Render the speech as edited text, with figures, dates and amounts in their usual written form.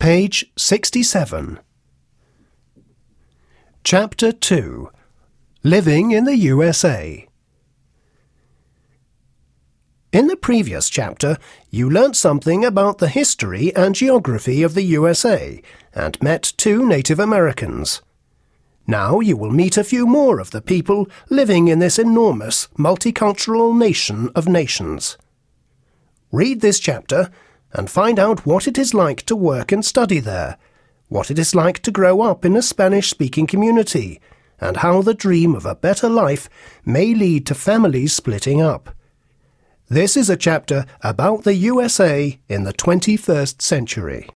Page 67. Chapter 2. Living in the USA. In the previous chapter, you learnt something about the history and geography of the USA and met 2 Native Americans. Now you will meet a few more of the people living in this enormous multicultural nation of nations. Read this chapter and find out what it is like to work and study there, what it is like to grow up in a Spanish-speaking community, and how the dream of a better life may lead to families splitting up. This is a chapter about the USA in the 21st century.